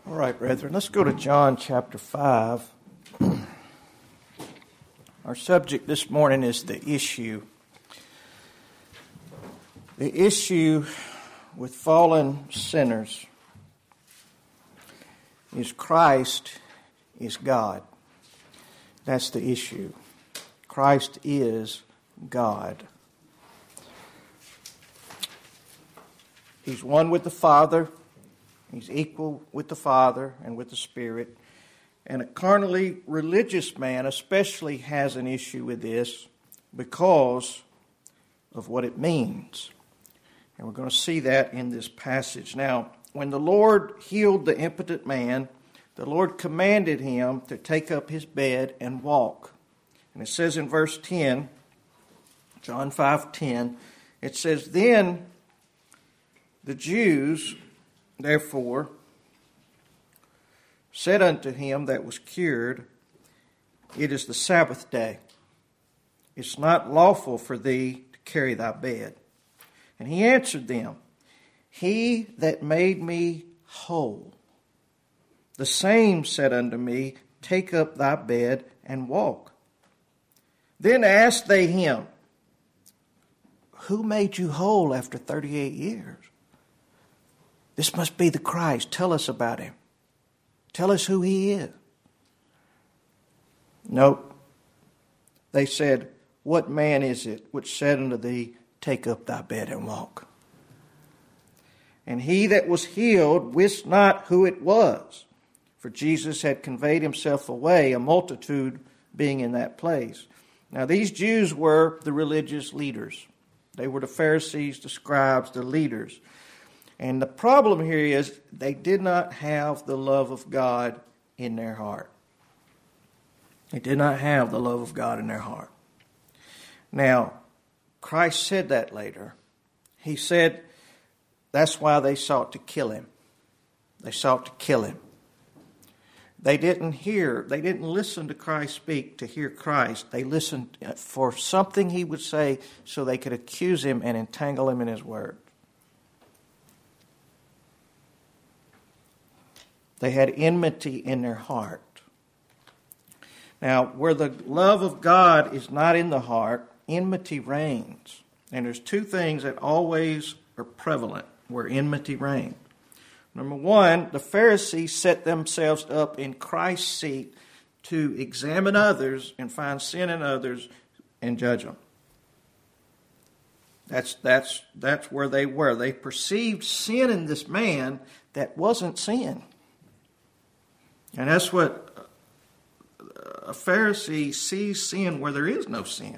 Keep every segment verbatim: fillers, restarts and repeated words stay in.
All right, brethren, let's go to John chapter five. Our subject this morning is the issue. The issue with fallen sinners is Christ is God. That's the issue. Christ is God. He's one with the Father. He's equal with the Father and with the Spirit. And a carnally religious man especially has an issue with this because of what it means. And we're going to see that in this passage. Now, when the Lord healed the impotent man, the Lord commanded him to take up his bed and walk. And it says in verse ten, John five ten, it says, "Then the Jews, therefore, said unto him that was cured, It is the Sabbath day. It's not lawful for thee to carry thy bed. And he answered them, He that made me whole, the same said unto me, Take up thy bed and walk. Then asked they him, Who made you whole after thirty-eight years? This must be the Christ. Tell us about him. Tell us who he is. Nope. They said, What man is it which said unto thee, Take up thy bed and walk? And he that was healed wist not who it was, for Jesus had conveyed himself away, a multitude being in that place. Now these Jews were the religious leaders. They were the Pharisees, the scribes, the leaders. And the problem here is they did not have the love of God in their heart. They did not have the love of God in their heart. Now, Christ said that later. He said that's why they sought to kill him. They sought to kill him. They didn't hear, they didn't listen to Christ speak to hear Christ. They listened for something he would say so they could accuse him and entangle him in his word. They had enmity in their heart. Now, where the love of God is not in the heart, enmity reigns. And there's two things that always are prevalent where enmity reigns. Number one, the Pharisees set themselves up in Christ's seat to examine others and find sin in others and judge them. That's, that's, that's where they were. They perceived sin in this man that wasn't sin. And that's what a Pharisee sees sin where there is no sin.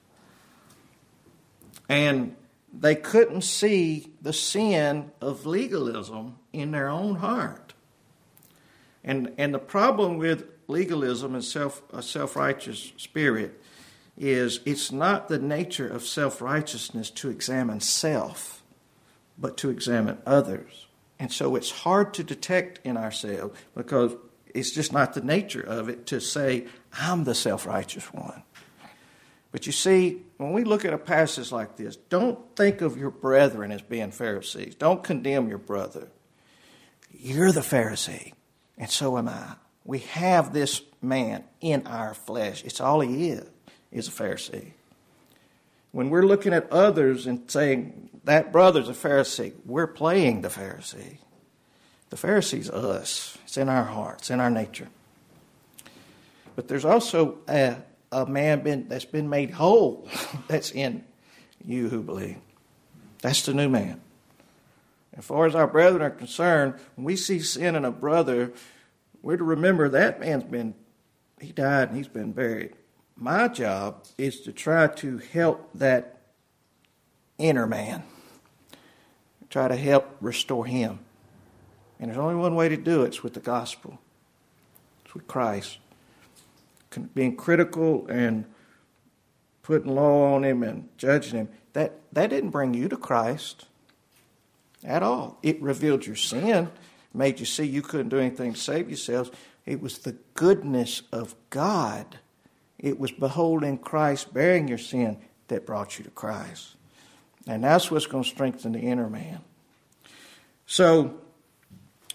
And they couldn't see the sin of legalism in their own heart. And and the problem with legalism and self a self-righteous spirit is it's not the nature of self-righteousness to examine self, but to examine others. And so it's hard to detect in ourselves because it's just not the nature of it to say, I'm the self-righteous one. But you see, when we look at a passage like this, don't think of your brethren as being Pharisees. Don't condemn your brother. You're the Pharisee, and so am I. We have this man in our flesh. It's all he is, is a Pharisee. When we're looking at others and saying, that brother's a Pharisee, we're playing the Pharisee. The Pharisee's us. It's in our hearts, in our nature. But there's also a, a man been, that's been made whole that's in you who believe. That's the new man. As far as our brethren are concerned, when we see sin in a brother, we're to remember that man's been, he died and he's been buried. My job is to try to help that inner man. Try to help restore him. And there's only one way to do it. It's with the gospel. It's with Christ. Being critical and putting law on him and judging him, that, that didn't bring you to Christ at all. It revealed your sin, made you see you couldn't do anything to save yourselves. It was the goodness of God. It was beholding Christ bearing your sin that brought you to Christ. And that's what's going to strengthen the inner man. So,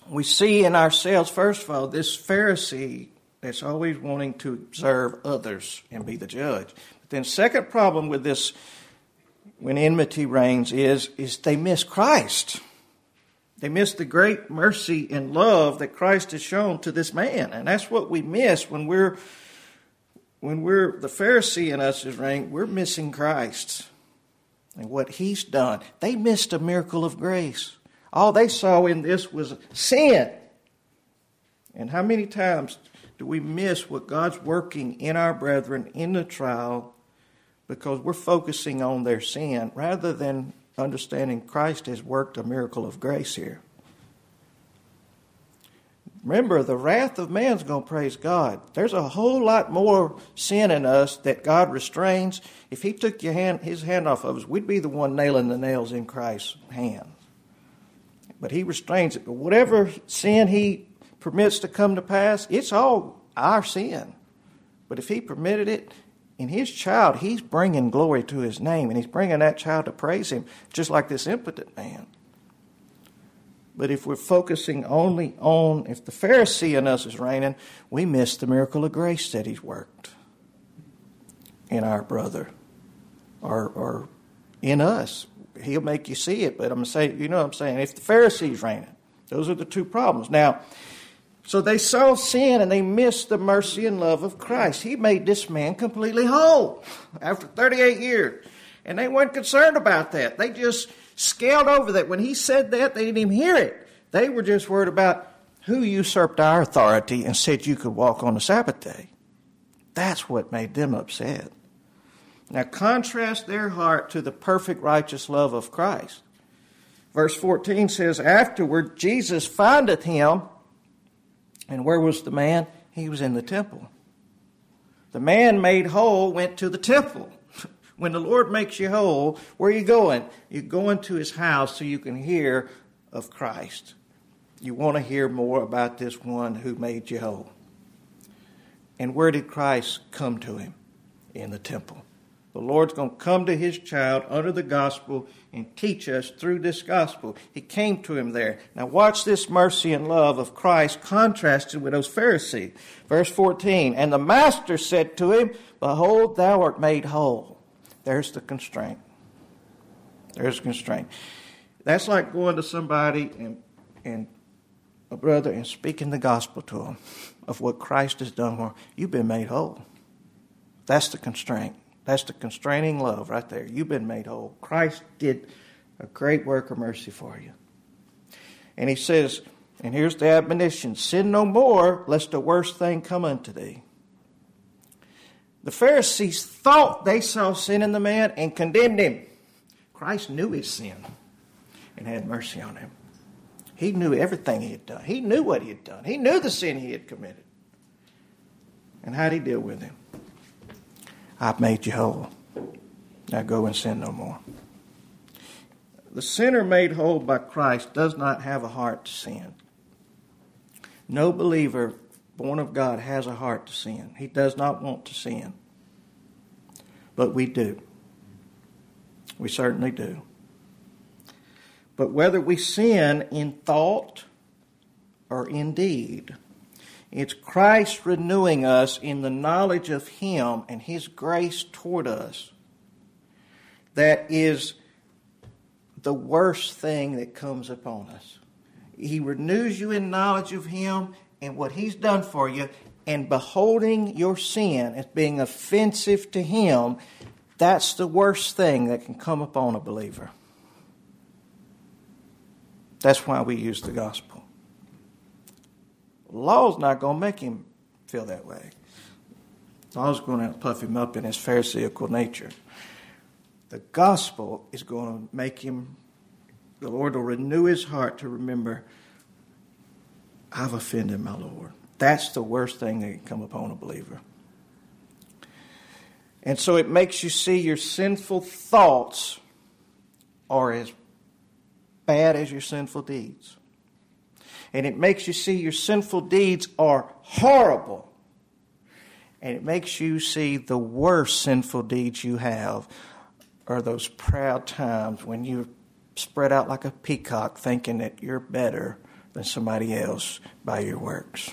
we see in ourselves, first of all, this Pharisee that's always wanting to observe others and be the judge. But then second problem with this, when enmity reigns, is, is they miss Christ. They miss the great mercy and love that Christ has shown to this man. And that's what we miss when we're, when we're, the Pharisee in us is reigning, we're missing Christ and what he's done. They missed a miracle of grace. All they saw in this was sin. And how many times do we miss what God's working in our brethren in the trial because we're focusing on their sin rather than understanding Christ has worked a miracle of grace here? Remember, the wrath of man's going to praise God. There's a whole lot more sin in us that God restrains. If he took your hand, his hand off of us, we'd be the one nailing the nails in Christ's hand. But he restrains it. But whatever sin he permits to come to pass, it's all our sin. But if he permitted it in his child, he's bringing glory to his name, and he's bringing that child to praise him, just like this impotent man. But if we're focusing only on, if the Pharisee in us is reigning, we miss the miracle of grace that he's worked in our brother or, or in us. He'll make you see it, but I'm saying, you know what I'm saying? If the Pharisee's reigning, those are the two problems. Now, so they saw sin and they missed the mercy and love of Christ. He made this man completely whole after thirty-eight years. And they weren't concerned about that. They just scaled over that. When he said that, they didn't even hear it. They were just worried about who usurped our authority and said you could walk on the Sabbath day. That's what made them upset. Now contrast their heart to the perfect righteous love of Christ. Verse fourteen says, afterward Jesus findeth him. And where was the man? He was in the temple. The man made whole went to the temple. When the Lord makes you whole, where are you going? You're going to his house so you can hear of Christ. You want to hear more about this one who made you whole. And where did Christ come to him? In the temple. The Lord's going to come to his child under the gospel and teach us through this gospel. He came to him there. Now watch this mercy and love of Christ contrasted with those Pharisees. Verse fourteen, and the master said to him, behold, thou art made whole. There's the constraint. There's the constraint. That's like going to somebody and, and a brother and speaking the gospel to them of what Christ has done for them. You've been made whole. That's the constraint. That's the constraining love right there. You've been made whole. Christ did a great work of mercy for you. And he says, and here's the admonition, sin no more, lest the worst thing come unto thee. The Pharisees thought they saw sin in the man and condemned him. Christ knew his sin and had mercy on him. He knew everything he had done. He knew what he had done. He knew the sin he had committed. And how did he deal with him? I've made you whole. Now go and sin no more. The sinner made whole by Christ does not have a heart to sin. No believer born of God has a heart to sin. He does not want to sin. But we do. We certainly do. But whether we sin in thought or in deed, it's Christ renewing us in the knowledge of him and his grace toward us that is the worst thing that comes upon us. He renews you in knowledge of him and what he's done for you, and beholding your sin as being offensive to him, that's the worst thing that can come upon a believer. That's why we use the gospel. Law's not going to make him feel that way. Law's going to puff him up in his pharisaical nature. The gospel is going to make him, the Lord will renew his heart to remember, I've offended my Lord. That's the worst thing that can come upon a believer. And so it makes you see your sinful thoughts are as bad as your sinful deeds. And it makes you see your sinful deeds are horrible. And it makes you see the worst sinful deeds you have are those proud times when you spread out like a peacock thinking that you're better than somebody else by your works.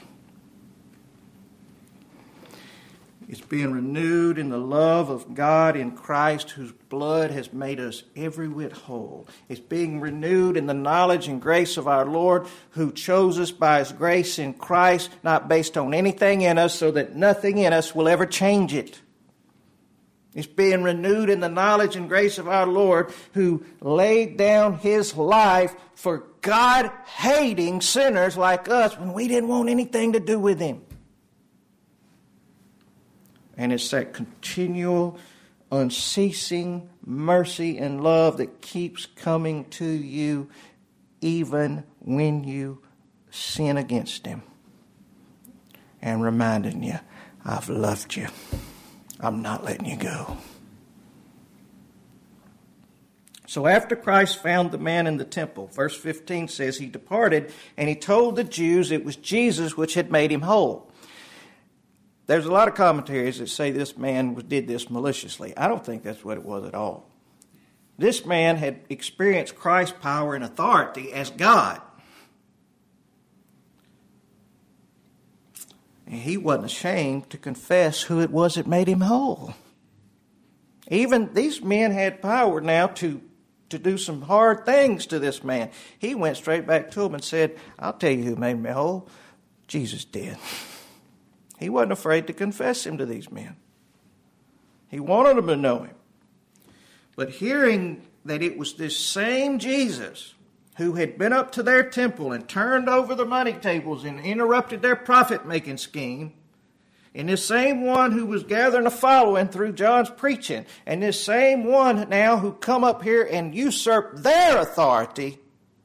It's being renewed in the love of God in Christ, whose blood has made us every whit whole. It's being renewed in the knowledge and grace of our Lord, who chose us by His grace in Christ, not based on anything in us, so that nothing in us will ever change it. It's being renewed in the knowledge and grace of our Lord, who laid down His life for God-hating sinners like us when we didn't want anything to do with Him. And it's that continual, unceasing mercy and love that keeps coming to you even when you sin against Him. And reminding you, I've loved you. I'm not letting you go. So after Christ found the man in the temple, verse fifteen says, He departed and He told the Jews it was Jesus which had made him whole. There's a lot of commentaries that say this man did this maliciously. I don't think that's what it was at all. This man had experienced Christ's power and authority as God. And he wasn't ashamed to confess who it was that made him whole. Even these men had power now to, to do some hard things to this man. He went straight back to him and said, I'll tell you who made me whole. Jesus did. He wasn't afraid to confess him to these men. He wanted them to know him. But hearing that it was this same Jesus who had been up to their temple and turned over the money tables and interrupted their profit-making scheme, and this same one who was gathering a following through John's preaching, and this same one now who come up here and usurp their authority,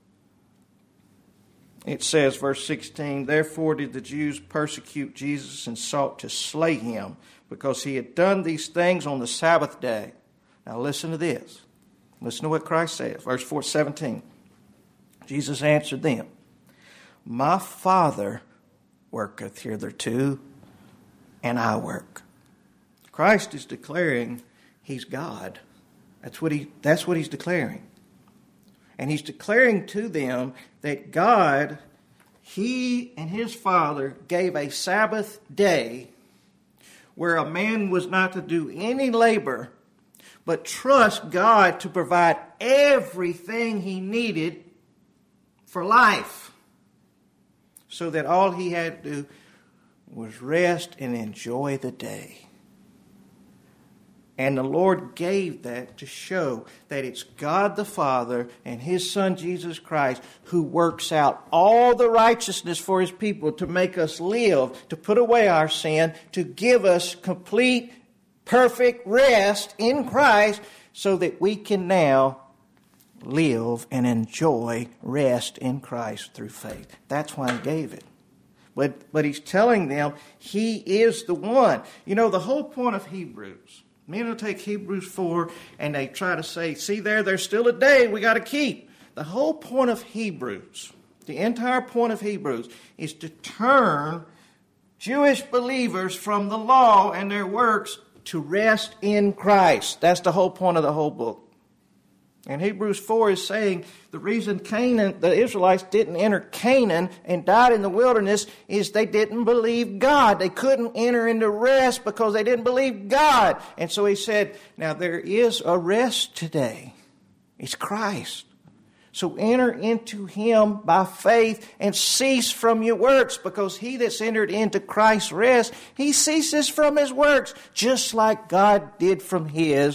it says, verse sixteen, Therefore did the Jews persecute Jesus and sought to slay him, because he had done these things on the Sabbath day. Now listen to this. Listen to what Christ says. Verse four, seventeen. Jesus answered them, My Father worketh hitherto, and I work. Christ is declaring He's God. That's what he, that's what He's declaring. And He's declaring to them that God, He and His Father gave a Sabbath day where a man was not to do any labor, but trust God to provide everything he needed for life, so that all he had to do was rest and enjoy the day. And the Lord gave that to show that it's God the Father and His Son Jesus Christ who works out all the righteousness for His people to make us live, to put away our sin, to give us complete, perfect rest in Christ so that we can now live and enjoy rest in Christ through faith. That's why He gave it. But, but He's telling them He is the one. You know, the whole point of Hebrews, men will take Hebrews four and they try to say, see there, there's still a day we got to keep. The whole point of Hebrews, the entire point of Hebrews, is to turn Jewish believers from the law and their works to rest in Christ. That's the whole point of the whole book. And Hebrews four is saying the reason Canaan, the Israelites didn't enter Canaan and died in the wilderness is they didn't believe God. They couldn't enter into rest because they didn't believe God. And so he said, now there is a rest today. It's Christ. So enter into Him by faith and cease from your works, because he that's entered into Christ's rest, he ceases from his works, just like God did from His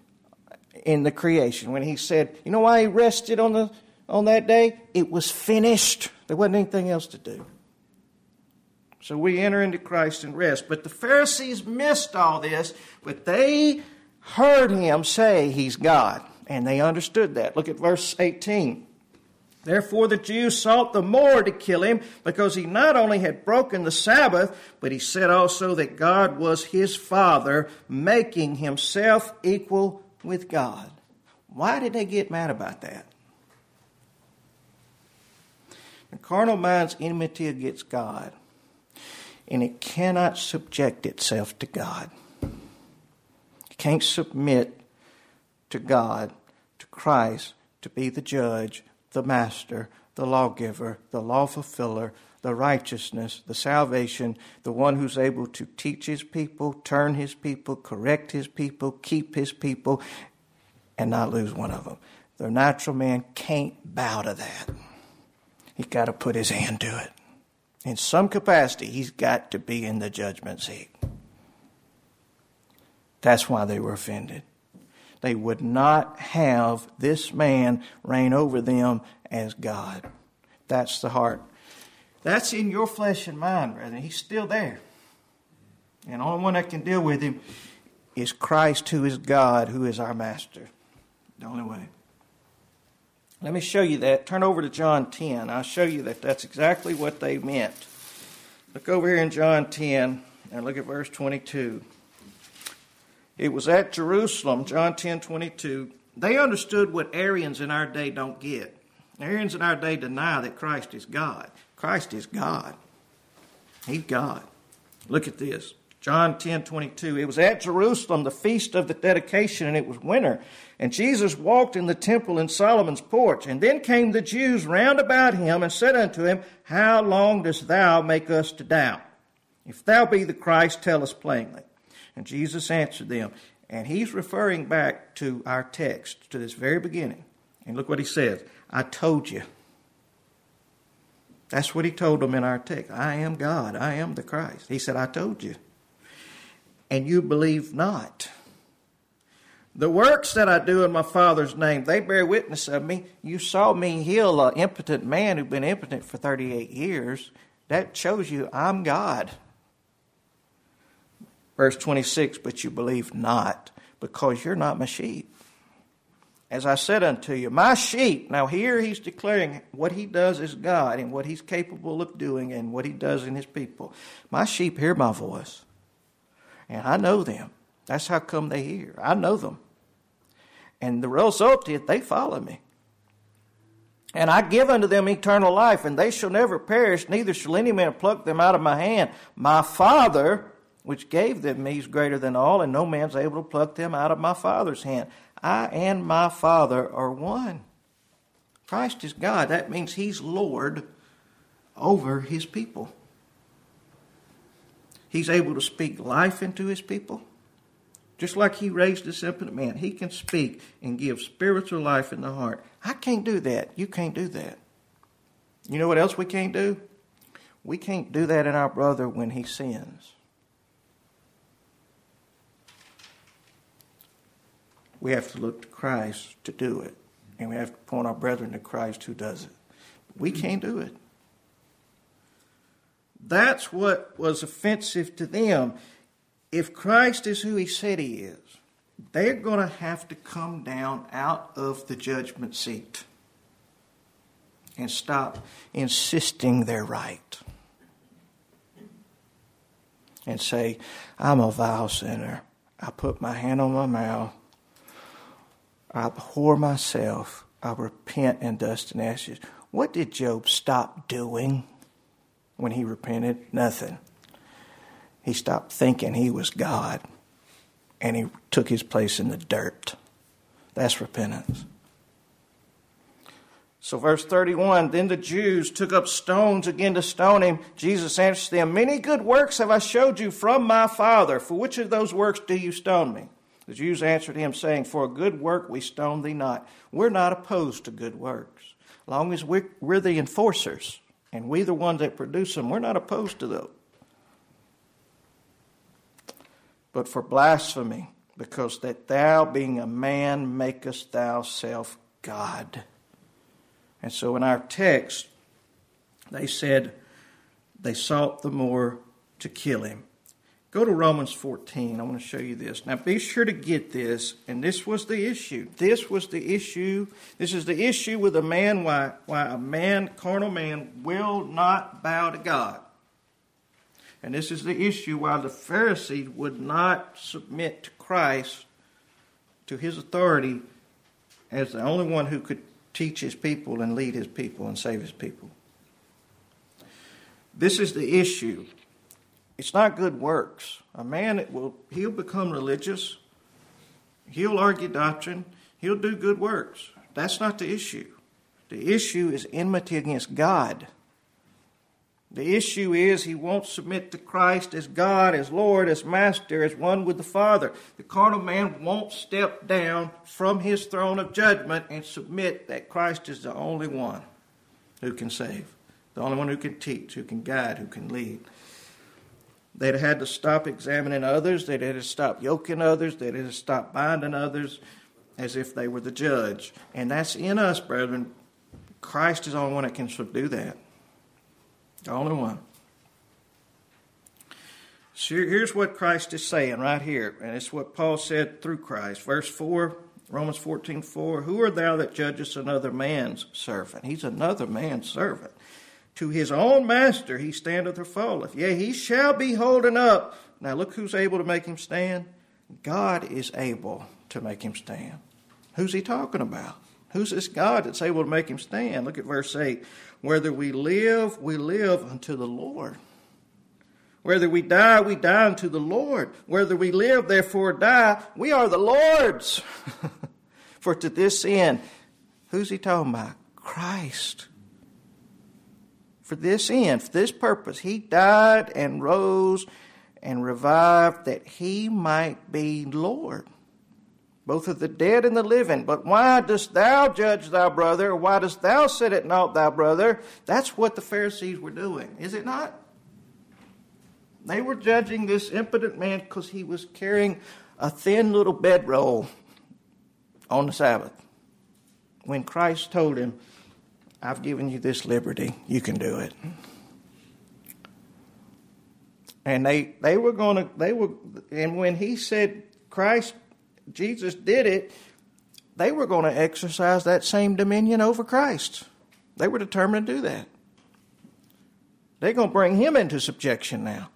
in the creation. When He said, you know why He rested on the on that day? It was finished. There wasn't anything else to do. So we enter into Christ and rest. But the Pharisees missed all this, but they heard Him say He's God, and they understood that. Look at verse eighteen. Therefore the Jews sought the more to kill Him, because He not only had broken the Sabbath, but He said also that God was His Father, making Himself equal with God. Why did they get mad about that? The carnal mind's enmity against God, and it cannot subject itself to God. It can't submit to God, to Christ, to be the judge, the master, the lawgiver, the law fulfiller, the righteousness, the salvation, the one who's able to teach his people, turn his people, correct his people, keep his people, and not lose one of them. The natural man can't bow to that. He's got to put his hand to it. In some capacity, he's got to be in the judgment seat. That's why they were offended. They would not have this man reign over them as God. That's the heart. That's in your flesh and mind, brethren. He's still there. And the only one that can deal with him is Christ, who is God, who is our master. The only way. Let me show you that. Turn over to John ten. I'll show you that that's exactly what they meant. Look over here in John ten and look at verse twenty-two. It was at Jerusalem, John ten twenty-two. They understood what Arians in our day don't get. Arians in our day deny that Christ is God. Christ is God. He's God. Look at this. John ten twenty-two. It was at Jerusalem, the feast of the dedication, and it was winter. And Jesus walked in the temple in Solomon's porch. And then came the Jews round about him and said unto him, How long dost thou make us to doubt? If thou be the Christ, tell us plainly. And Jesus answered them. And he's referring back to our text, to this very beginning. And look what he says. I told you. That's what he told them in our text. I am God. I am the Christ. He said, I told you. And you believe not. The works that I do in my Father's name, they bear witness of me. You saw me heal an impotent man who'd been impotent for thirty-eight years. That shows you I'm God. Verse twenty-six, but you believe not, because you're not my sheep. As I said unto you, my sheep. Now here he's declaring what he does is God and what he's capable of doing and what he does in his people. My sheep hear my voice. And I know them. That's how come they hear. I know them. And the result is they follow me. And I give unto them eternal life, and they shall never perish, neither shall any man pluck them out of my hand. My Father, which gave them me, is greater than all, and no man's able to pluck them out of my Father's hand. I and my Father are one. Christ is God. That means he's Lord over his people. He's able to speak life into his people. Just like he raised this impotent man, he can speak and give spiritual life in the heart. I can't do that. You can't do that. You know what else we can't do? We can't do that in our brother when he sins. We have to look to Christ to do it. And we have to point our brethren to Christ who does it. We can't do it. That's what was offensive to them. If Christ is who he said he is, they're going to have to come down out of the judgment seat and stop insisting they're right. And say, I'm a vile sinner. I put my hand on my mouth. I abhor myself. I repent in dust and ashes. What did Job stop doing when he repented? Nothing. He stopped thinking he was God, and he took his place in the dirt. That's repentance. So verse thirty-one, then the Jews took up stones again to stone him. Jesus answered them, many good works have I showed you from my Father. For which of those works do you stone me? The Jews answered him, saying, for a good work we stone thee not. We're not opposed to good works. As long as we're, we're the enforcers, and we the ones that produce them, we're not opposed to those. But for blasphemy, because that thou, being a man, makest thou self God. And so in our text, they said they sought the more to kill him. Go to Romans fourteen. I want to show you this. Now be sure to get this. And this was the issue. This was the issue. This is the issue with a man, why, why a man, carnal man, will not bow to God. And this is the issue why the Pharisees would not submit to Christ, to his authority, as the only one who could teach his people and lead his people and save his people. This is the issue. It's not good works. A man, will he'll become religious. He'll argue doctrine. He'll do good works. That's not the issue. The issue is enmity against God. The issue is he won't submit to Christ as God, as Lord, as Master, as one with the Father. The carnal man won't step down from his throne of judgment and submit that Christ is the only one who can save, the only one who can teach, who can guide, who can lead. They'd had to stop examining others. They'd had to stop yoking others. They'd had to stop binding others as if they were the judge. And that's in us, brethren. Christ is the only one that can do that. The only one. So here's what Christ is saying right here. And it's what Paul said through Christ. Verse four, Romans fourteen four. Who art thou that judgest another man's servant? He's another man's servant. To his own master he standeth or falleth. Yea, he shall be holden up. Now look who's able to make him stand. God is able to make him stand. Who's he talking about? Who's this God that's able to make him stand? Look at verse eight. Whether we live, we live unto the Lord. Whether we die, we die unto the Lord. Whether we live, therefore die, we are the Lord's. For to this end, who's he talking about? Christ. For this end, for this purpose, he died and rose and revived that he might be Lord, both of the dead and the living. But why dost thou judge thy brother? Or why dost thou set at naught thy brother? That's what the Pharisees were doing, is it not? They were judging this impotent man because he was carrying a thin little bedroll on the Sabbath. When Christ told him, I've given you this liberty, you can do it. And they, they were going to, they were, and when he said Christ, Jesus did it, they were going to exercise that same dominion over Christ. They were determined to do that. They're going to bring him into subjection now.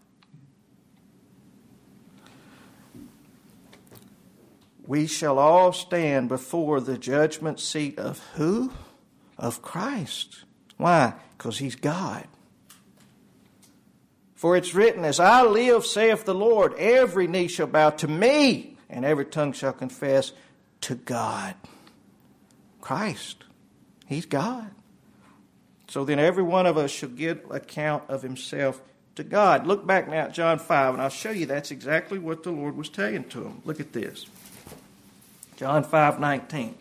We shall all stand before the judgment seat of who? Of Christ. Why? Because he's God. For it's written, as I live, saith the Lord, every knee shall bow to me, and every tongue shall confess to God. Christ. He's God. So then every one of us shall give account of himself to God. Look back now at John five, and I'll show you that's exactly what the Lord was saying to him. Look at this. John five nineteen.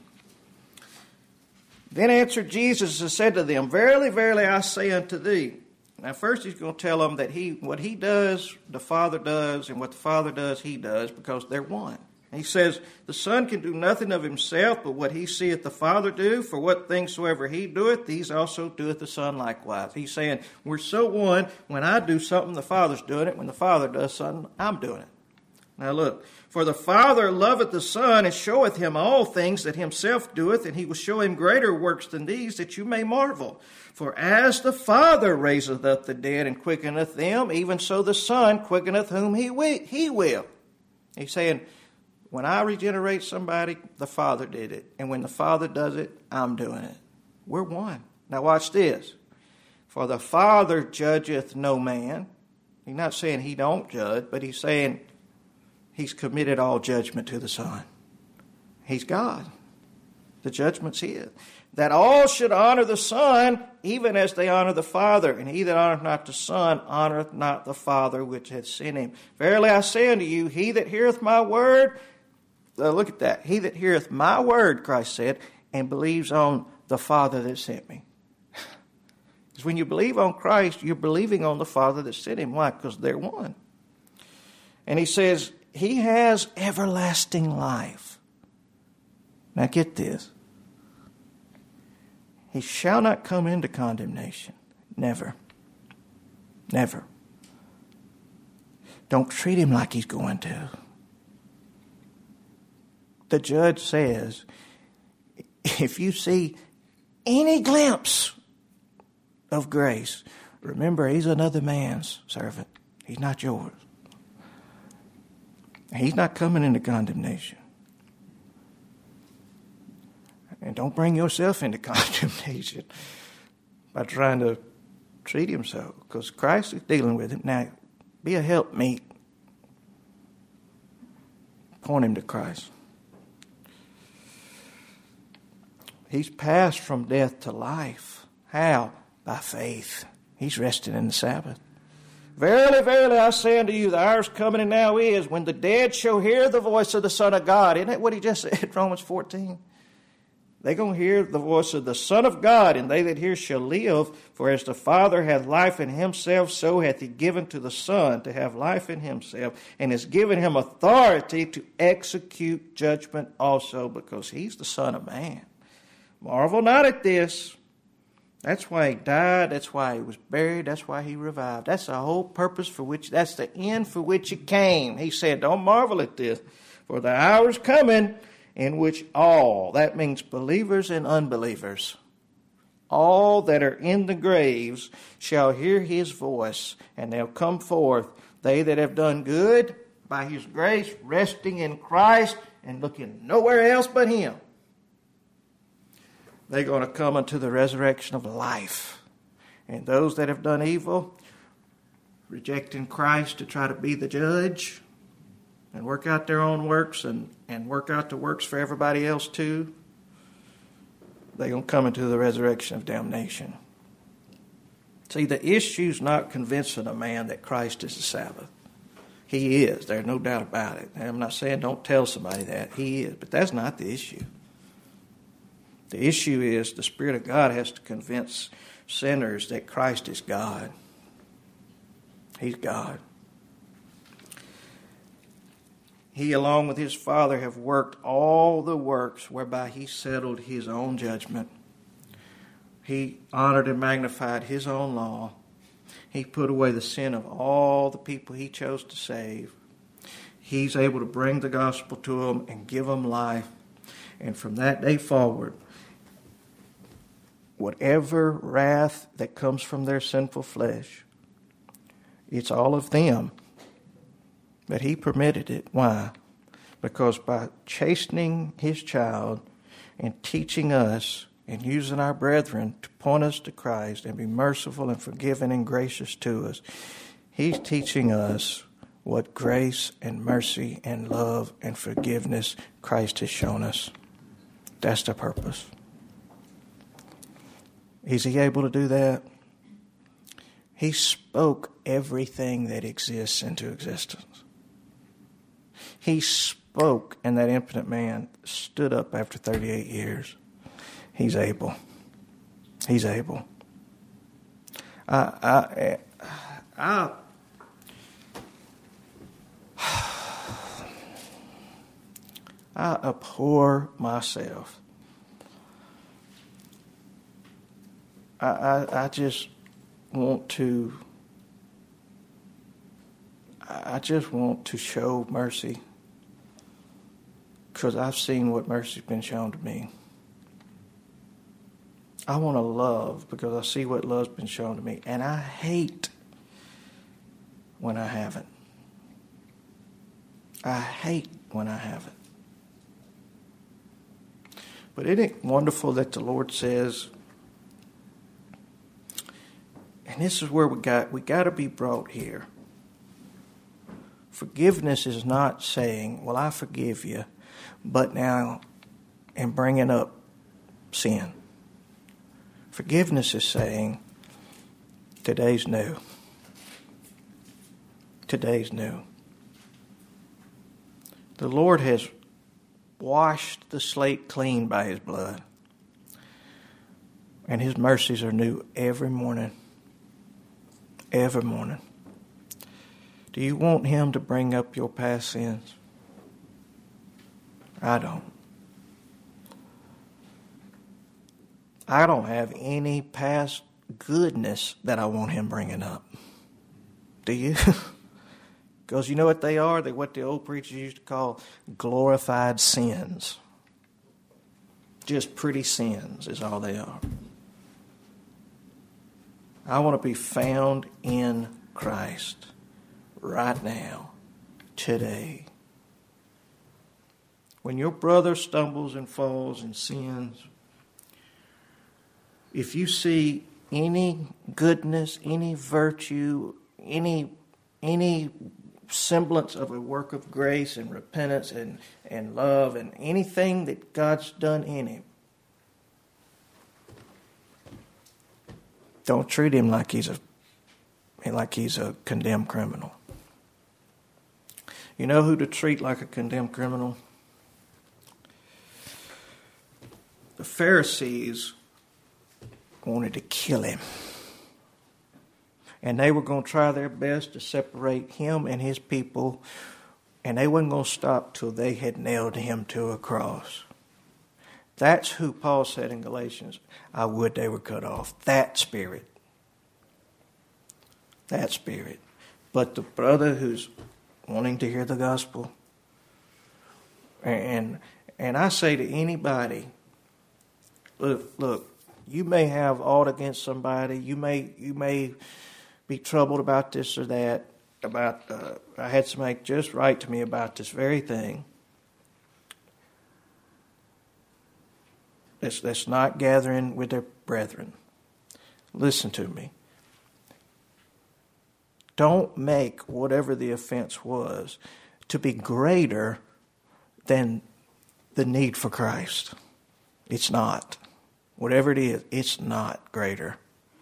Then answered Jesus and said to them, Verily, verily, I say unto thee. Now first he's going to tell them that he, what he does, the Father does, and what the Father does, he does, because they're one. He says, the Son can do nothing of himself, but what he seeth the Father do, for what things soever he doeth, these also doeth the Son likewise. He's saying, we're so one, when I do something, the Father's doing it. When the Father does something, I'm doing it. Now look, for the Father loveth the Son, and showeth him all things that himself doeth, and he will show him greater works than these, that you may marvel. For as the Father raiseth up the dead and quickeneth them, even so the Son quickeneth whom he will. He's saying, when I regenerate somebody, the Father did it. And when the Father does it, I'm doing it. We're one. Now watch this. For the Father judgeth no man. He's not saying he don't judge, but he's saying he's committed all judgment to the Son. He's God. The judgment's his. That all should honor the Son, even as they honor the Father. And he that honoreth not the Son, honoreth not the Father which hath sent him. Verily I say unto you, he that heareth my word, uh, look at that, he that heareth my word, Christ said, and believes on the Father that sent me. Because when you believe on Christ, you're believing on the Father that sent him. Why? Because they're one. And he says, he has everlasting life. Now get this. He shall not come into condemnation. Never. Never. Don't treat him like he's going to. The judge says, if you see any glimpse of grace, remember he's another man's servant. He's not yours. He's not coming into condemnation. And don't bring yourself into condemnation by trying to treat him so, because Christ is dealing with him. Now, be a helpmeet. Point him to Christ. He's passed from death to life. How? By faith. He's resting in the Sabbath. Verily, verily, I say unto you, the hour is coming and now is, when the dead shall hear the voice of the Son of God. Isn't that what he just said, Romans fourteen? They're going to hear the voice of the Son of God, and they that hear shall live. For as the Father hath life in himself, so hath he given to the Son to have life in himself, and has given him authority to execute judgment also, because he's the Son of Man. Marvel not at this. That's why he died. That's why he was buried. That's why he revived. That's the whole purpose for which, that's the end for which he came. He said, don't marvel at this, for the hour is coming in which all, that means believers and unbelievers, all that are in the graves shall hear his voice, and they'll come forth, they that have done good by his grace, resting in Christ and looking nowhere else but him. They're going to come unto the resurrection of life. And those that have done evil, rejecting Christ to try to be the judge and work out their own works and, and work out the works for everybody else too, they're going to come into the resurrection of damnation. See, the issue's not convincing a man that Christ is the Sabbath. He is. There's no doubt about it. I'm not saying don't tell somebody that. He is. But that's not the issue. The issue is the Spirit of God has to convince sinners that Christ is God. He's God. He, along with his Father, have worked all the works whereby he settled his own judgment. He honored and magnified his own law. He put away the sin of all the people he chose to save. He's able to bring the gospel to them and give them life. And from that day forward, whatever wrath that comes from their sinful flesh, it's all of them. But he permitted it. Why? Because by chastening his child and teaching us and using our brethren to point us to Christ and be merciful and forgiving and gracious to us, he's teaching us what grace and mercy and love and forgiveness Christ has shown us. That's the purpose. Is he able to do that? He spoke everything that exists into existence. He spoke, and that infinite man stood up after thirty-eight years. He's able. He's able. I, I, I, I abhor myself. I, I, I just want to, I just want to show mercy because I've seen what mercy's been shown to me. I want to love because I see what love's been shown to me. And I hate when I haven't. I hate when I haven't. But isn't it wonderful that the Lord says, and this is where we got we got to be brought here. Forgiveness is not saying, well, I forgive you, but now, and bringing up sin. Forgiveness is saying, today's new. Today's new. The Lord has washed the slate clean by his blood. And his mercies are new every morning. Every morning. Do you want him to bring up your past sins? I don't. I don't have any past goodness that I want him bringing up. Do you? Because you know what they are? They're what the old preachers used to call glorified sins. Just pretty sins is all they are. I want to be found in Christ right now, today. When your brother stumbles and falls and sins, if you see any goodness, any virtue, any any semblance of a work of grace and repentance and, and love and anything that God's done in him, Don't treat him like he's a like he's a condemned criminal. You know who to treat like a condemned criminal? The Pharisees wanted to kill him. And they were going to try their best to separate him and his people. And they weren't going to stop till they had nailed him to a cross. That's who Paul said in Galatians, I would they were cut off. That spirit. That spirit. But the brother who's wanting to hear the gospel, and and I say to anybody, look, look, you may have aught against somebody. You may you may be troubled about this or that. About uh, I had somebody just write to me about this very thing. That's, that's not gathering with their brethren. Listen to me. Don't make whatever the offense was to be greater than the need for Christ. It's not. Whatever it is, it's not greater.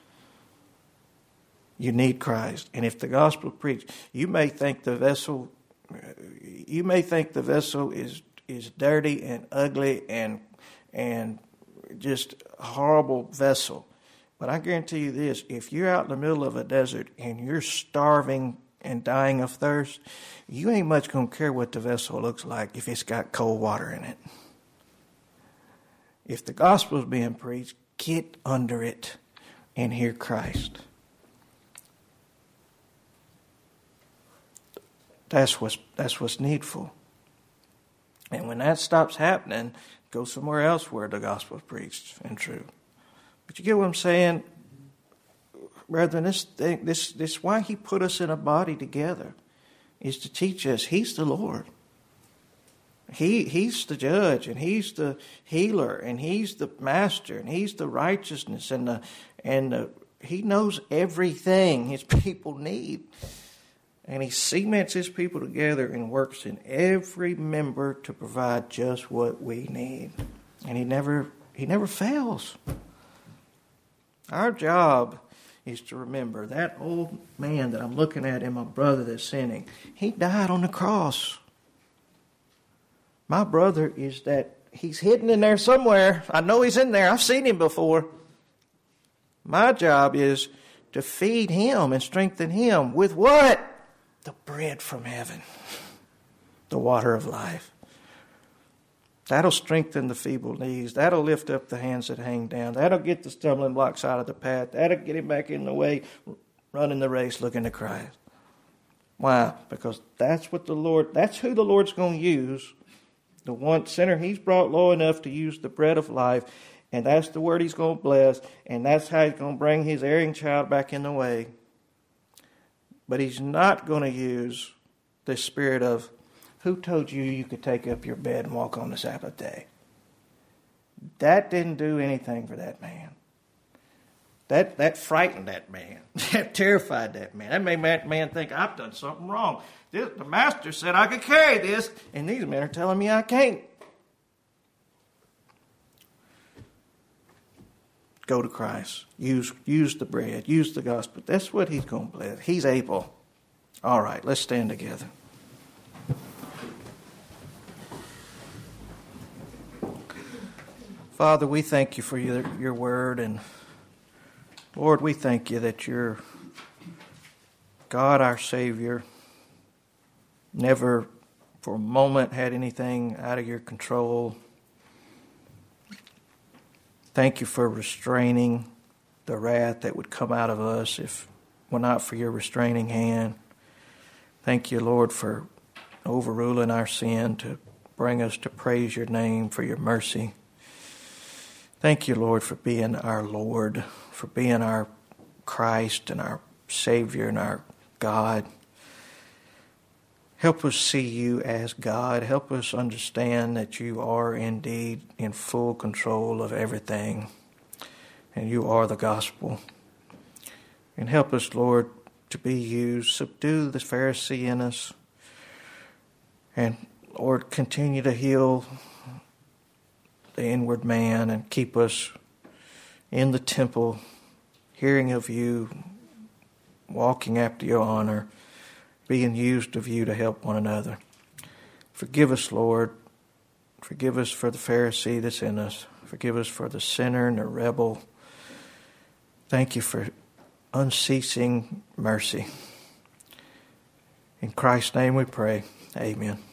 You need Christ. And if the gospel preached, you may think the vessel, you may think the vessel is is dirty and ugly and and just a horrible vessel. But I guarantee you this, if you're out in the middle of a desert and you're starving and dying of thirst, you ain't much going to care what the vessel looks like if it's got cold water in it. If the gospel is being preached, get under it and hear Christ. That's what's, that's what's needful. And when that stops happening, go somewhere else where the gospel is preached and true. But you get what I'm saying? Brethren, this thing, this this why he put us in a body together is to teach us he's the Lord. He he's the judge, and he's the healer, and he's the master, and he's the righteousness, and the and the, he knows everything his people need. And he cements his people together and works in every member to provide just what we need. And he never he never fails. Our job is to remember that old man that I'm looking at and my brother that's sinning, he died on the cross. My brother is that he's hidden in there somewhere. I know he's in there. I've seen him before. My job is to feed him and strengthen him with what? The bread from heaven. The water of life. That'll strengthen the feeble knees. That'll lift up the hands that hang down. That'll get the stumbling blocks out of the path. That'll get him back in the way, running the race, looking to Christ. Why? Because that's what the Lord, that's who the Lord's going to use. The one sinner he's brought low enough to use the bread of life. And that's the word he's going to bless. And that's how he's going to bring his erring child back in the way. But he's not going to use the spirit of, who told you you could take up your bed and walk on the Sabbath day? That didn't do anything for that man. That that frightened that man. That terrified that man. That made that man think, I've done something wrong. This, the master said I could carry this, and these men are telling me I can't. Go to Christ. Use, use the bread. Use the gospel. That's what he's going to bless. He's able. All right, let's stand together. Father, we thank you for your, your word, and Lord, we thank you that you're God, our Savior, never for a moment had anything out of your control. Thank you for restraining the wrath that would come out of us if were not for your restraining hand. Thank you, Lord, for overruling our sin to bring us to praise your name for your mercy. Thank you, Lord, for being our Lord, for being our Christ and our Savior and our God. Help us see you as God. Help us understand that you are indeed in full control of everything, and you are the gospel. And help us, Lord, to be used. Subdue the Pharisee in us, and, Lord, continue to heal the inward man and keep us in the temple hearing of you, walking after your honor, being used of you to help one another. Forgive us, Lord. Forgive us for the Pharisee that's in us. Forgive us for the sinner and the rebel. Thank you for unceasing mercy. In Christ's name we pray. Amen.